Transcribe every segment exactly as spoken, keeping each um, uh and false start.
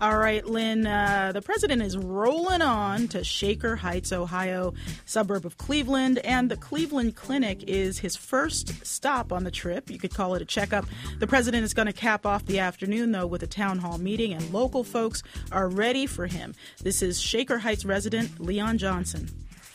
All right, Lynn, uh, the president is rolling on to Shaker Heights, Ohio, suburb of Cleveland, and the Cleveland Clinic is his first stop on the trip. You could call it a checkup. The president is going to cap off the afternoon, though, with a town hall meeting, and local folks are ready for him. This is Shaker Heights resident Leon Johnson.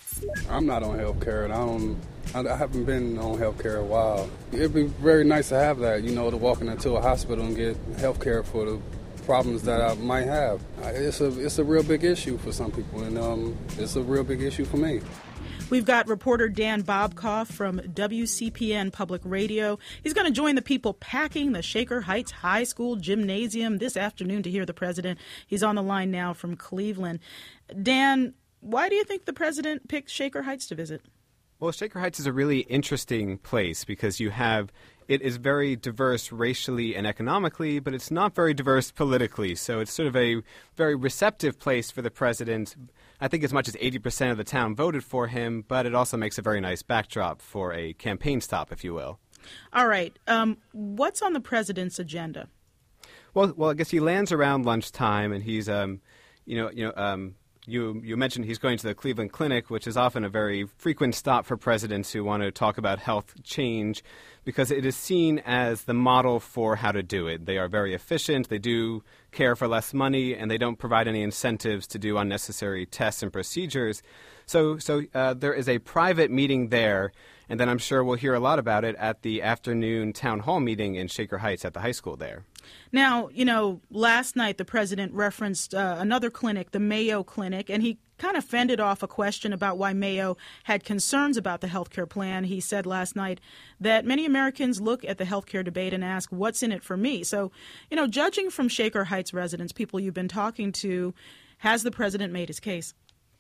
I'm not on health care, and I don't. I haven't been on health care in a while. It'd be very nice to have that, you know, to walk into a hospital and get health care for the problems that I might have. It's a it's a real big issue for some people, and um, it's a real big issue for me. We've got reporter Dan Bobkoff from W C P N Public Radio. He's going to join the people packing the Shaker Heights High School gymnasium this afternoon to hear the president. He's on the line now from Cleveland. Dan, why do you think the president picked Shaker Heights to visit? Well, Shaker Heights is a really interesting place because you have it is very diverse racially and economically, but it's not very diverse politically. So it's sort of a very receptive place for the president. I think as much as eighty percent of the town voted for him, but it also makes a very nice backdrop for a campaign stop, if you will. All right. Um, what's on the president's agenda? Well, well, I guess he lands around lunchtime, and he's, um, you know, you know. Um, You you mentioned he's going to the Cleveland Clinic, which is often a very frequent stop for presidents who want to talk about health change because it is seen as the model for how to do it. They are very efficient, they do care for less money, and they don't provide any incentives to do unnecessary tests and procedures. So, so uh, there is a private meeting there, and then I'm sure we'll hear a lot about it at the afternoon town hall meeting in Shaker Heights at the high school there. Now, you know, last night the president referenced uh, another clinic, the Mayo Clinic, and he kind of fended off a question about why Mayo had concerns about the health care plan. He said last night that many Americans look at the health care debate and ask, what's in it for me? So, you know, judging from Shaker Heights residents, people you've been talking to, has the president made his case?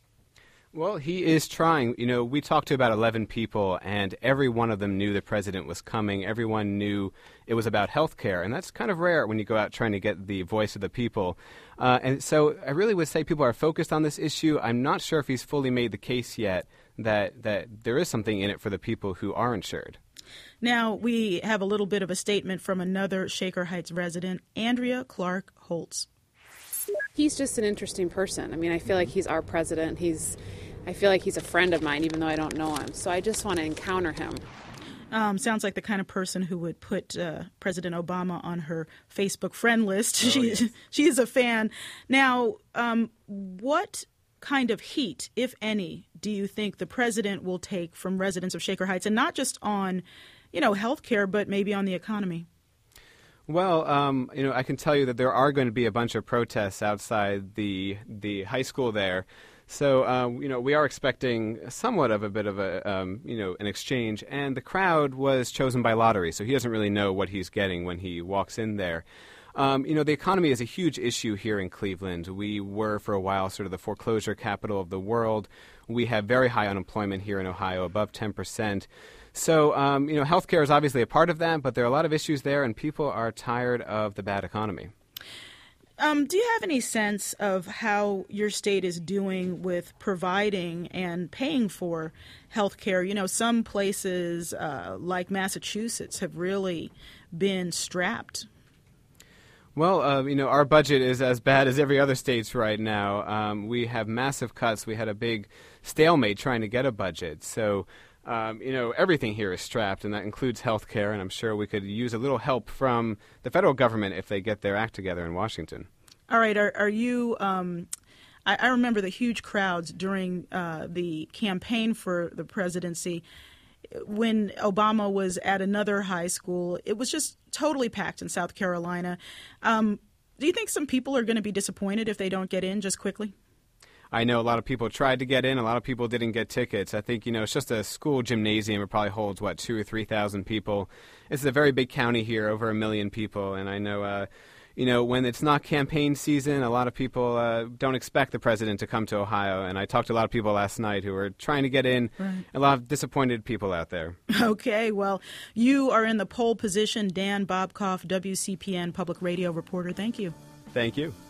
Well, he is trying. You know, we talked to about eleven people, and every one of them knew the president was coming. Everyone knew it was about health care, and that's kind of rare when you go out trying to get the voice of the people. Uh, and so I really would say people are focused on this issue. I'm not sure if he's fully made the case yet that, that there is something in it for the people who are insured. Now, we have a little bit of a statement from another Shaker Heights resident, Andrea Clark Holtz. He's just an interesting person. I mean, I feel like he's our president. He's, I feel like he's a friend of mine, even though I don't know him. So I just want to encounter him. Um, sounds like the kind of person who would put uh, President Obama on her Facebook friend list. Oh, she, yes. she is a fan. Now, um, what kind of heat, if any, do you think the president will take from residents of Shaker Heights, and not just on, you know, health care, but maybe on the economy? Well, um, you know, I can tell you that there are going to be a bunch of protests outside the the high school there. So, uh, you know, we are expecting somewhat of a bit of a, um, you know, an exchange. And the crowd was chosen by lottery, so he doesn't really know what he's getting when he walks in there. Um, you know, the economy is a huge issue here in Cleveland. We were, for a while, sort of the foreclosure capital of the world. We have very high unemployment here in Ohio, above ten percent. So, um, you know, healthcare is obviously a part of that, but there are a lot of issues there, and people are tired of the bad economy. Um, do you have any sense of how your state is doing with providing and paying for health care? You know, some places uh, like Massachusetts have really been strapped. Well, uh, you know, our budget is as bad as every other state's right now. Um, we have massive cuts. We had a big stalemate trying to get a budget. So, um, you know, everything here is strapped, and that includes health care, and I'm sure we could use a little help from the federal government if they get their act together in Washington. All right. Are, are you um, – I, I remember the huge crowds during uh, the campaign for the presidency. When Obama was at another high school, it was just totally packed in South Carolina. Um, do you think some people are going to be disappointed if they don't get in just quickly? I know a lot of people tried to get in. A lot of people didn't get tickets. I think, you know, it's just a school gymnasium. It probably holds, what, two or three thousand people. It's a very big county here, over a million people. And I know, uh, you know, when it's not campaign season, a lot of people uh, don't expect the president to come to Ohio. And I talked to a lot of people last night who were trying to get in. Right. A lot of disappointed people out there. Okay, well, you are in the pole position. Dan Bobkoff, W C P N Public Radio reporter. Thank you. Thank you.